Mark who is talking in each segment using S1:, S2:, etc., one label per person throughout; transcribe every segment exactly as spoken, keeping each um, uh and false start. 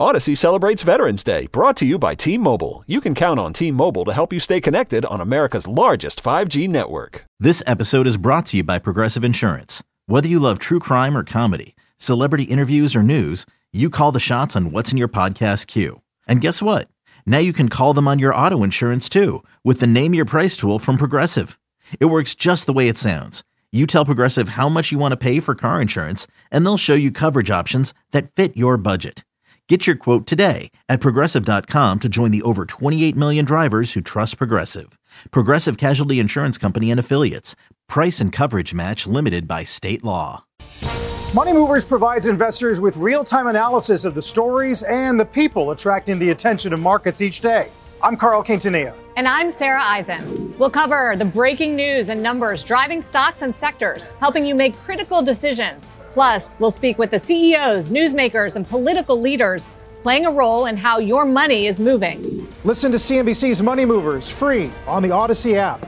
S1: Odyssey celebrates Veterans Day, brought to you by T-Mobile. You can count on T-Mobile to help you stay connected on America's largest five G network.
S2: This episode is brought to you by Progressive Insurance. Whether you love true crime or comedy, celebrity interviews or news, you call the shots on what's in your podcast queue. And guess what? Now you can call them on your auto insurance too, with the Name Your Price tool from Progressive. It works just the way it sounds. You tell Progressive how much you want to pay for car insurance, and they'll show you coverage options that fit your budget. Get your quote today at Progressive dot com to join the over twenty-eight million drivers who trust Progressive. Progressive Casualty Insurance Company and Affiliates. Price and coverage match limited by state law.
S3: Money Movers provides investors with real-time analysis of the stories and the people attracting the attention of markets each day. I'm Carl Quintanilla.
S4: And I'm Sarah Eisen. We'll cover the breaking news and numbers driving stocks and sectors, helping you make critical decisions. Plus, we'll speak with the C E Os, newsmakers, and political leaders playing a role in how your money is moving.
S3: Listen to C N B C's Money Movers free on the Odyssey app.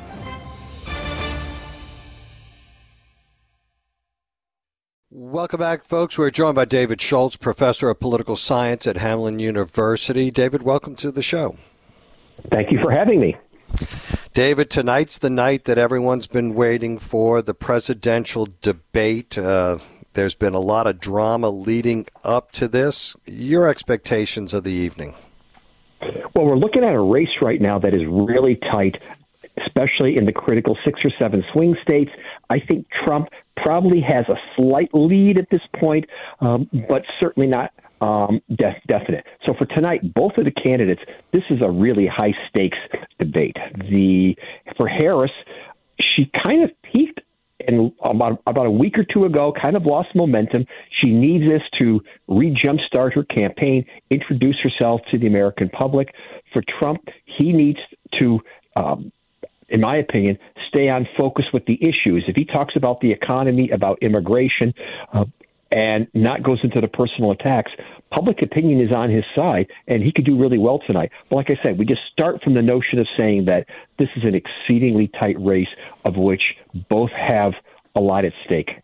S5: Welcome back, folks. We're joined by David Schultz, professor of political science at Hamline University. David, welcome to the show.
S6: Thank you for having me.
S5: David, tonight's the night that everyone's been waiting for, the presidential debate. Uh, there's been a lot of drama leading up to this. Your expectations of the evening?
S6: Well, we're looking at a race right now that is really tight, especially in the critical six or seven swing states. I think Trump probably has a slight lead at this point, um, but certainly not um, def- definite. So for tonight, both of the candidates, this is a really high-stakes debate. The for Harris, she kind of peaked in about, about a week or two ago, kind of lost momentum. She needs this to re-jumpstart her campaign, introduce herself to the American public. For Trump, he needs to um, in my opinion, stay on focus with the issues. If he talks about the economy, about immigration, uh, and not goes into the personal attacks, public opinion is on his side, and he could do really well tonight. But like I said, we just start from the notion of saying that this is an exceedingly tight race of which both have a lot at stake.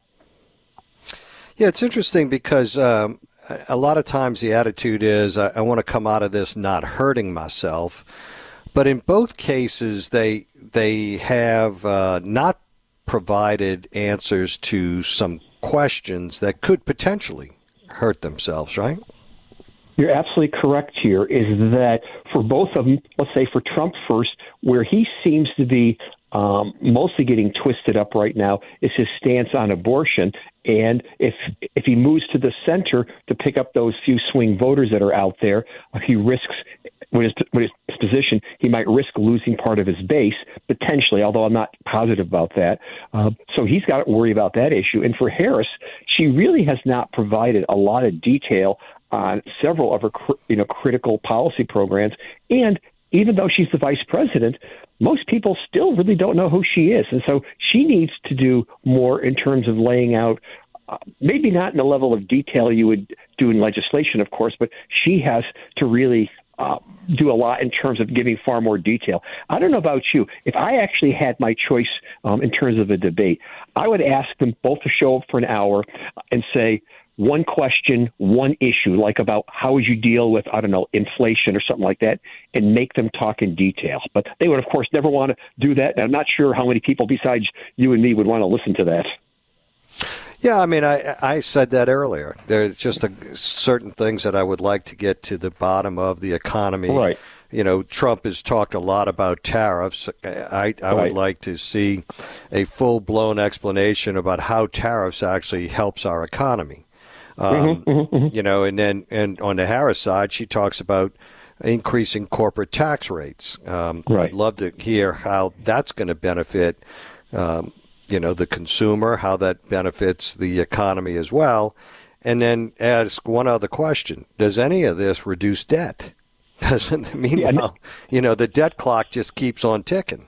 S5: Yeah, it's interesting because um, a lot of times the attitude is, I, I want to come out of this not hurting myself. But in both cases, they they have uh, not provided answers to some questions that could potentially hurt themselves, right?
S6: You're absolutely correct here, is that for both of them, let's say for Trump first, where he seems to be um, mostly getting twisted up right now is his stance on abortion. And if if he moves to the center to pick up those few swing voters that are out there, he risks, with his, with his position, he might risk losing part of his base, potentially, although I'm not positive about that. Uh, so he's got to worry about that issue. And for Harris, she really has not provided a lot of detail on several of her you know, critical policy programs. And even though she's the vice president, most people still really don't know who she is. And so she needs to do more in terms of laying out, uh, maybe not in the level of detail you would do in legislation, of course, but she has to really uh, do a lot in terms of giving far more detail. I don't know about you. If I actually had my choice um, in terms of a debate, I would ask them both to show up for an hour and say, one question, one issue, like about how would you deal with, I don't know, inflation or something like that, and make them talk in detail. But they would, of course, never want to do that. And I'm not sure how many people besides you and me would want to listen to that.
S5: Yeah, I mean, I I said that earlier. There's just a, certain things that I would like to get to the bottom of the economy.
S6: Right.
S5: You know, Trump has talked a lot about tariffs. I, I would
S6: right.
S5: like to see a full-blown explanation about how tariffs actually helps our economy. Um,
S6: mm-hmm, mm-hmm.
S5: You know, and then and on the Harris side, she talks about increasing corporate tax rates. Um,
S6: right.
S5: I'd love to hear how that's going to benefit, um, you know, the consumer, how that benefits the economy as well. And then ask one other question. Does any of this reduce debt? Doesn't meanwhile, yeah, you know, the debt clock just keeps on ticking.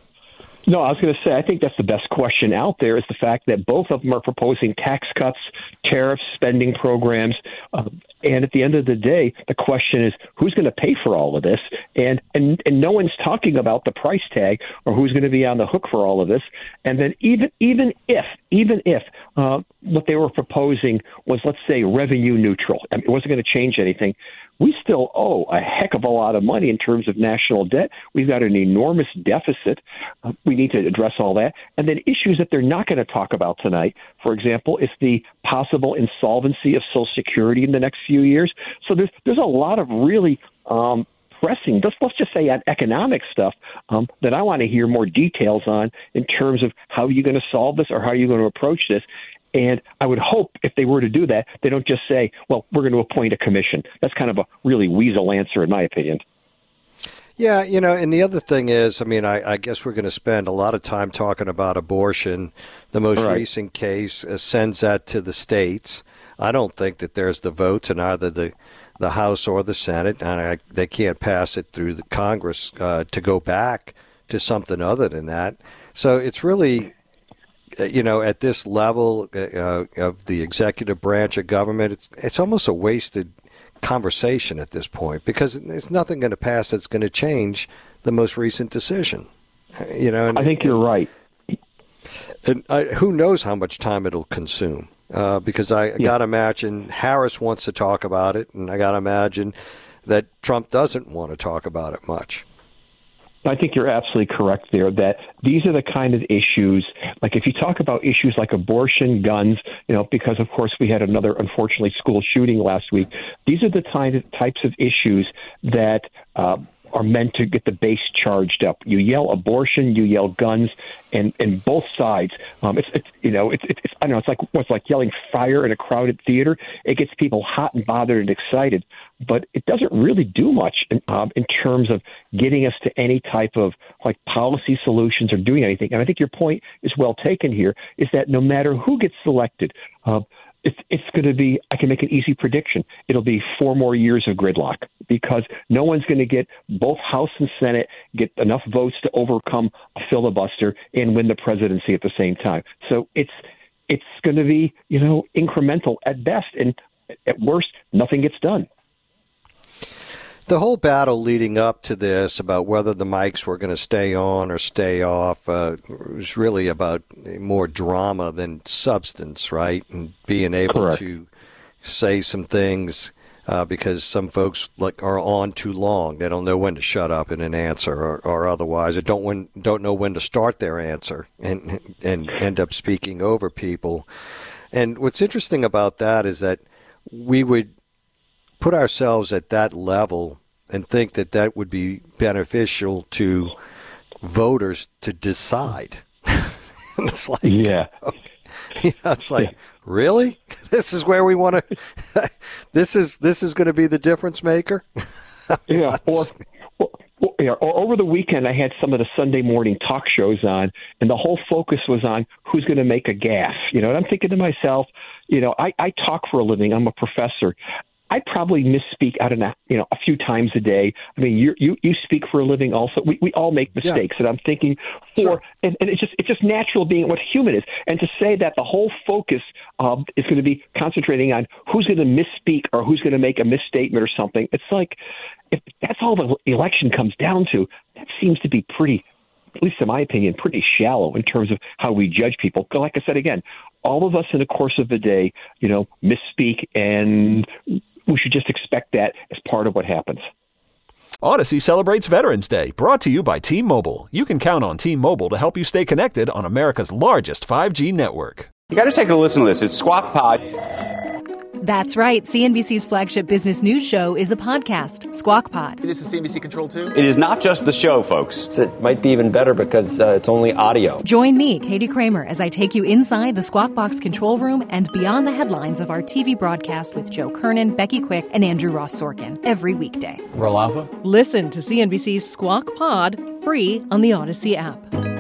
S6: No, I was going to say, I think that's the best question out there is the fact that both of them are proposing tax cuts, tariffs, spending programs. Uh, and at the end of the day, the question is, who's going to pay for all of this? And, and, and no one's talking about the price tag or who's going to be on the hook for all of this. And then even, even if, even if uh, what they were proposing was, let's say, revenue neutral, I mean, it wasn't going to change anything. we still owe a heck of a lot of money in terms of national debt. We've got an enormous deficit. Uh, we need to address all that. And then issues that they're not going to talk about tonight, for example, is the possible insolvency of Social Security in the next few years. So there's there's a lot of really um, pressing, let's, let's just say on economic stuff, um, that I want to hear more details on in terms of how you're going to solve this or how you're going to approach this. And I would hope if they were to do that, they don't just say, well, we're going to appoint a commission. That's kind of a really weasel answer, in my opinion.
S5: Yeah, you know, and the other thing is, I mean, I, I guess we're going to spend a lot of time talking about abortion. The most right. recent case uh, sends that to the states. I don't think that there's the votes in either the the House or the Senate, and I, they can't pass it through the Congress uh, to go back to something other than that. So it's really, you know, at this level uh, of the executive branch of government, it's, it's almost a wasted conversation at this point, because there's nothing going to pass that's going to change the most recent decision. You know, and,
S6: I think you're
S5: and,
S6: right.
S5: And I, who knows how much time it'll consume? Uh, because I yeah. got to imagine Harris wants to talk about it, and I got to imagine that Trump doesn't want to talk about it much.
S6: I think you're absolutely correct there, that these are the kind of issues, like if you talk about issues like abortion, guns, you know, because, of course, we had another, unfortunately, school shooting last week. These are the types of issues that uh, are meant to get the base charged up. You yell abortion, you yell guns, and, and both sides. Um, it's, it's you know, it's, it's I don't know, it's like it's like yelling fire in a crowded theater. It gets people hot and bothered and excited, but it doesn't really do much in, um, in terms of getting us to any type of like policy solutions or doing anything. And I think your point is well taken here, is that no matter who gets selected, uh, It's, it's going to be, I can make an easy prediction. It'll be four more years of gridlock, because no one's going to get both House and Senate, get enough votes to overcome a filibuster and win the presidency at the same time. So it's it's going to be, you know, incremental at best. And at worst, nothing gets done.
S5: The whole battle leading up to this about whether the mics were going to stay on or stay off uh, was really about more drama than substance, right? And being able
S6: Correct.
S5: to say some things uh, because some folks like are on too long. They don't know when to shut up in an answer, or, or otherwise, or don't when, don't know when to start their answer and and end up speaking over people. And what's interesting about that is that we would put ourselves at that level and think that that would be beneficial to voters to decide. It's like,
S6: yeah,
S5: you know, it's like,
S6: yeah.
S5: Really? This is where we want to. this is this is going to be the difference maker.
S6: yeah. Or, or, yeah. Or over the weekend, I had some of the Sunday morning talk shows on, and the whole focus was on who's going to make a gaffe. You know, and I'm thinking to myself, you know, I, I talk for a living. I'm a professor. I probably misspeak, I don't know, you know, a few times a day. I mean, you you you speak for a living also. We we all make mistakes, yeah. and I'm thinking for,
S5: sure.
S6: and, and it's just it's just natural being what human is. And to say that the whole focus um, is going to be concentrating on who's going to misspeak or who's going to make a misstatement or something, it's like, if that's all the election comes down to, that seems to be pretty, at least in my opinion, pretty shallow in terms of how we judge people. Like I said, again, all of us in the course of the day, you know, misspeak, and we should just expect that as part of what happens.
S1: Odyssey celebrates Veterans Day, brought to you by T-Mobile. You can count on T-Mobile to help you stay connected on America's largest five G network.
S7: You got to take a listen to this. It's Squawk Pod.
S8: That's right. C N B C's flagship business news show is a podcast, Squawk Pod.
S9: This is C N B C Control two.
S7: It is not just the show, folks.
S9: It might be even better because uh, it's only audio.
S8: Join me, Katie Kramer, as I take you inside the Squawk Box control room and beyond the headlines of our T V broadcast with Joe Kernan, Becky Quick, and Andrew Ross Sorkin every weekday.
S9: Roll Alpha.
S8: Listen to C N B C's Squawk Pod free on the Odyssey app.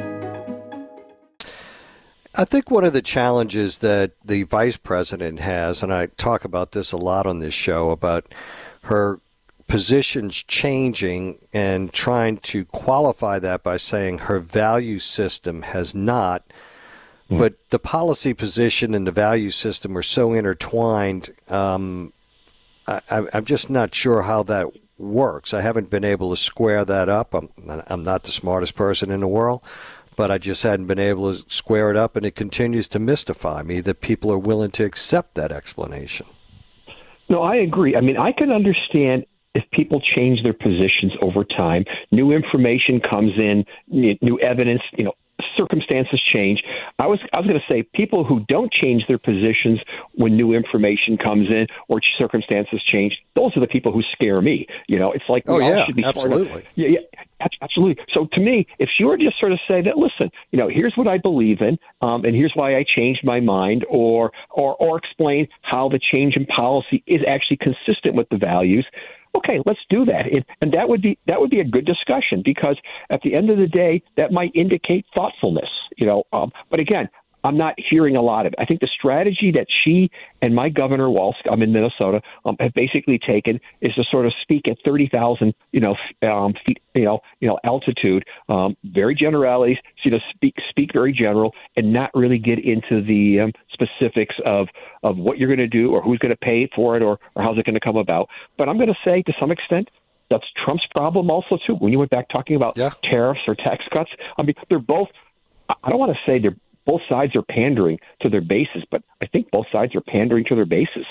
S5: I think one of the challenges that the vice president has, and I talk about this a lot on this show, about her positions changing and trying to qualify that by saying her value system has not, mm. but the policy position and the value system are so intertwined, um, I, I'm just not sure how that works. I haven't been able to square that up. I'm, I'm not the smartest person in the world, but I just hadn't been able to square it up, and it continues to mystify me that people are willing to accept that explanation.
S6: No, I agree. I mean, I can understand if people change their positions over time, new information comes in, new evidence, you know, circumstances change. I was I was going to say people who don't change their positions when new information comes in or circumstances change, those are the people who scare me. You know, it's like,
S5: oh,
S6: we all
S5: yeah,
S6: should be
S5: absolutely.
S6: Sort of, yeah, yeah, absolutely. So to me, if she were to just sort of say that, listen, you know, here's what I believe in, um, and here's why I changed my mind, or or or explain how the change in policy is actually consistent with the values. Okay, let's do that, it, and that would be that would be a good discussion, because at the end of the day, that might indicate thoughtfulness, you know. Um, but again, I'm not hearing a lot of it. I think the strategy that she and my governor, whilst I'm in Minnesota, um, have basically taken is to sort of speak at thirty thousand, you know, um, feet, you know, you know, altitude, um, very generalities, you know, speak speak very general, and not really get into the um, specifics of of what you're going to do or who's going to pay for it or, or how's it going to come about. But I'm going to say, to some extent, that's Trump's problem also too. When you went back talking about yeah. tariffs or tax cuts, I mean, they're both. I don't want to say they're. Both sides are pandering to their bases, but I think both sides are pandering to their bases.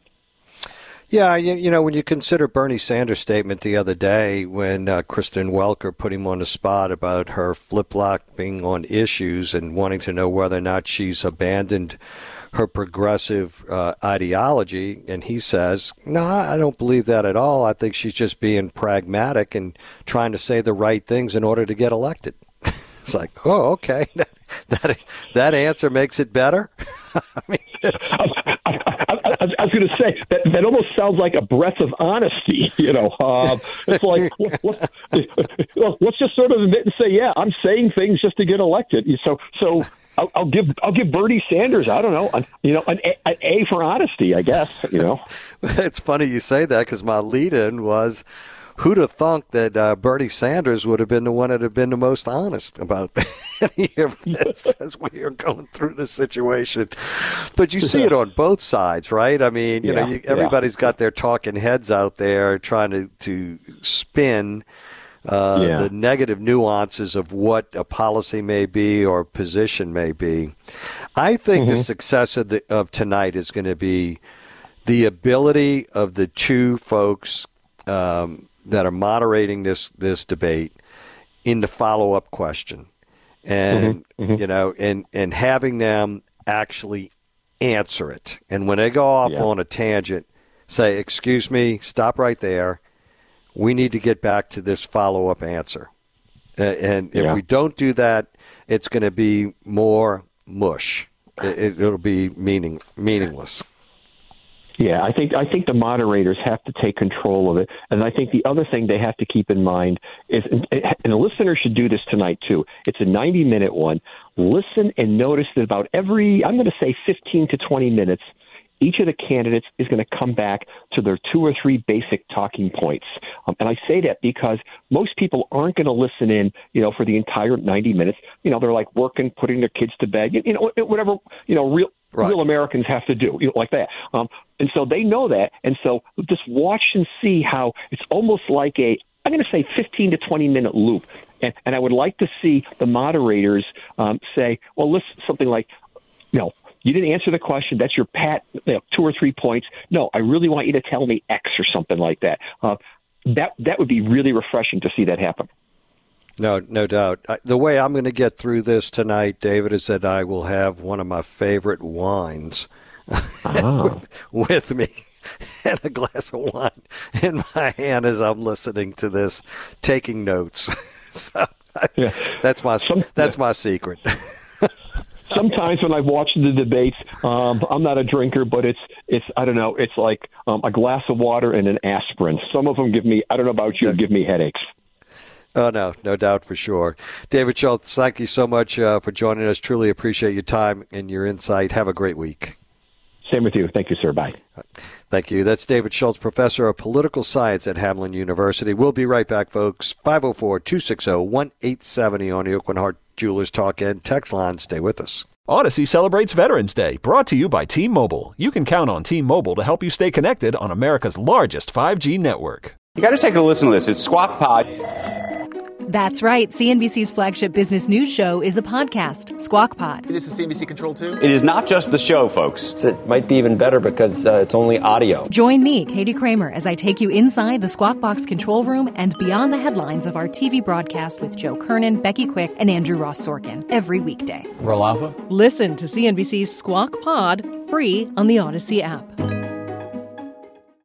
S5: Yeah, you, you know, when you consider Bernie Sanders' statement the other day when uh, Kristen Welker put him on the spot about her flip-flopping on issues and wanting to know whether or not she's abandoned her progressive uh, ideology, and he says, no, I don't believe that at all. I think she's just being pragmatic and trying to say the right things in order to get elected. It's like, oh, okay. That that answer makes it better. I mean,
S6: I, I, I, I was going to say that that almost sounds like a breath of honesty. You know, um, it's like let, let, let's just sort of admit and say, yeah, I'm saying things just to get elected. So, so I'll, I'll give I'll give Bernie Sanders, I don't know, an, you know, an a, an A for honesty, I guess. You know,
S5: it's funny you say that, because my lead-in was, who'd have thunk that uh, Bernie Sanders would have been the one that had been the most honest about any of this as we are going through this situation? But you see it on both sides, right? I mean, you yeah, know, you, everybody's yeah. got their talking heads out there trying to, to spin uh, yeah. the negative nuances of what a policy may be or position may be. I think mm-hmm. the success of, the, of tonight is going to be the ability of the two folks um, that are moderating this this debate in the follow-up question, and mm-hmm, mm-hmm. you know, and and having them actually answer it. And when they go off yeah. on a tangent, say, "Excuse me, stop right there. We need to get back to this follow-up answer." Uh, and if yeah. we don't do that, it's going to be more mush. It, it'll be meaning meaningless.
S6: Yeah, I think I think the moderators have to take control of it, and I think the other thing they have to keep in mind is, and the listener should do this tonight too. It's a ninety-minute one. Listen and notice that about every, I'm going to say fifteen to twenty minutes, each of the candidates is going to come back to their two or three basic talking points. Um, and I say that because most people aren't going to listen in, you know, for the entire ninety minutes. You know, they're like working, putting their kids to bed, you know, whatever, you know, real. Right. Real Americans have to do, you know, like that. Um, and so they know that. And so just watch and see how it's almost like a, I'm going to say fifteen to twenty minute loop. And, and I would like to see the moderators um, say, well, listen, something like, you know, you didn't answer the question. That's your pat, you know, two or three points. No, I really want you to tell me X or something like that. Uh, that that would be really refreshing to see that happen.
S5: No, no doubt. The way I'm going to get through this tonight, David, is that I will have one of my favorite wines oh. with, with me and a glass of wine in my hand as I'm listening to this, taking notes. So yeah. that's my Some, that's my secret.
S6: Sometimes when I watch the debates, um, I'm not a drinker, but it's it's I don't know. It's like um, a glass of water and an aspirin. Some of them give me, I don't know about you, yeah. give me headaches.
S5: Oh, no, no doubt for sure. David Schultz, thank you so much uh, for joining us. Truly appreciate your time and your insight. Have a great week.
S6: Same with you. Thank you, sir. Bye.
S5: Thank you. That's David Schultz, professor of political science at Hamline University. We'll be right back, folks. five oh four, two six oh, one eight seven oh on the Aucoin Hart Jewelers Talk and text line. Stay with us.
S1: Odyssey celebrates Veterans Day, brought to you by T-Mobile. You can count on T-Mobile to help you stay connected on America's largest five G network.
S7: You got to take a listen to this. It's Squawk Pod.
S8: That's right. C N B C's flagship business news show is a podcast, Squawk Pod.
S9: This is C N B C Control two?
S7: It is not just the show, folks.
S9: It might be even better because uh, it's only audio.
S8: Join me, Katie Kramer, as I take you inside the Squawk Box control room and beyond the headlines of our T V broadcast with Joe Kernan, Becky Quick, and Andrew Ross Sorkin every weekday.
S9: Roll Alpha?
S8: Listen to C N B C's Squawk Pod free on the Odyssey app.